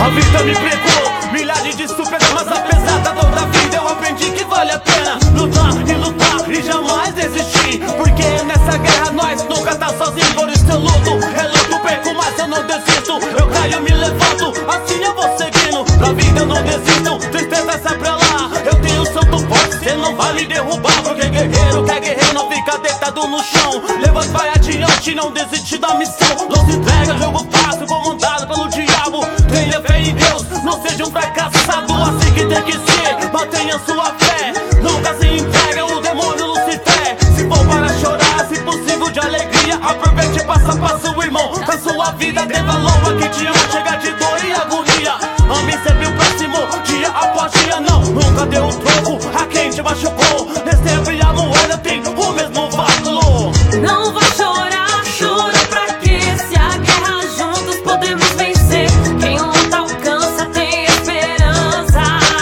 A vida me pregou milhares de surpresas, mas apesar da dor da vida eu aprendi que vale a pena lutar e jamais desistir. Porque nessa guerra nós nunca tá sozinho. Por isso eu luto, perco, mas eu não desisto. Eu caio, me levanto, assim eu vou seguindo. Pra vida eu não desisto, tristeza sai pra lá. Eu tenho um santo forte, cê não vai me derrubar. Porque guerreiro quer guerreiro, não fica deitado no chão. Levanta, vai adiante, não desiste da missão. Não se entrega, jogo fácil, comandado pelo diabo. Tenha fé em Deus, não seja um fracassado. Assim que tem que ser, mantenha sua fé. Nunca se entrega o demônio Lucifer. Se for para chorar, se possível de alegria, aproveite e passo a passo, irmão. A sua vida tem valor, aqui te ama, chega de dor e agonia. Ame sempre o próximo, dia após dia. Não, nunca deu um troco a quem te machucou. Recebe a moeda, tem o mesmo valor. Não vai chorar, chora pra quê? Se a guerra juntos podemos vencer. Quem luta alcança, tem esperança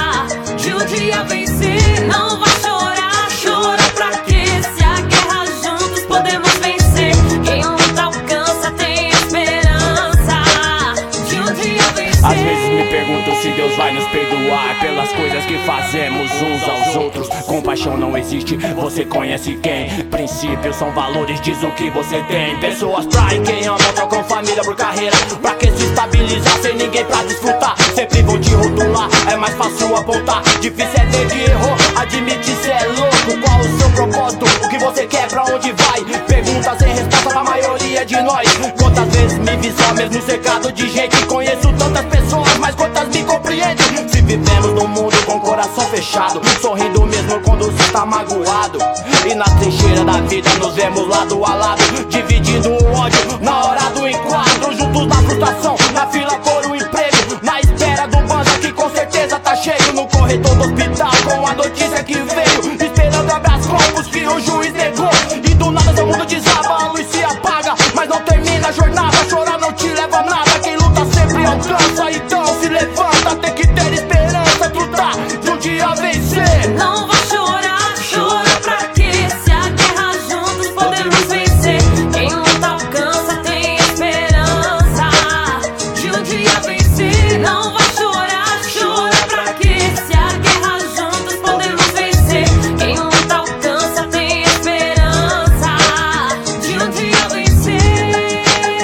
de um dia vencer. Não vai chorar, chora pra quê? Se a guerra juntos podemos vencer. Quem luta alcança, tem esperança de um dia vencer. Às vezes me pergunto se Deus vai nos perdoar pelas coisas que fazemos uns aos outros. Compaixão não existe, você conhece quem? Princípios são valores, diz o que você tem. Pessoas traem quem ama, trocam família por carreira. Pra que se estabilizar sem ninguém pra desfrutar? Sempre vão te rotular, é mais fácil apontar. Difícil é ver que errou, admite cê é louco. Qual o seu propósito? O que você quer, pra onde vai? Pergunta sem resposta pra maioria de nós. Quantas vezes me vi só mesmo cercado de gente? Conheço tantas pessoas, mas quantas me compreendem? Se vivemos num mundo com coração fechado, sorrindo mesmo quando se está magoado. E na trincheira da vida nos vemos lado a lado, dividindo o ódio na hora do enquadro. Juntos na frustração, na fila por um emprego, na espera do banda que com certeza tá cheio. No corredor do hospital com a notícia que veio, esperando habeas corpus que o juiz negou. E do nada seu mundo desaba, a luz se apaga, mas não termina a jornada. Chorar não te leva a nada, quem luta sempre alcança. Então se levanta, tem que ter esperança, lutar de um dia vencer. Não vai chorar, chora pra quê? Se a guerra juntos podemos vencer. Quem luta alcança, tem esperança de um dia vencer. Não vai chorar, chora pra quê? Se a guerra juntos podemos vencer. Quem luta alcança, tem esperança de um dia vencer.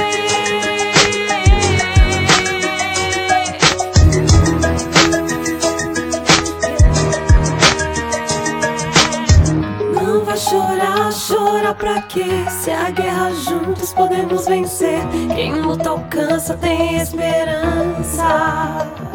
Não vai chorar, chora pra quê? Se a guerra juntos podemos vencer. Quem luta alcança, tem esperança.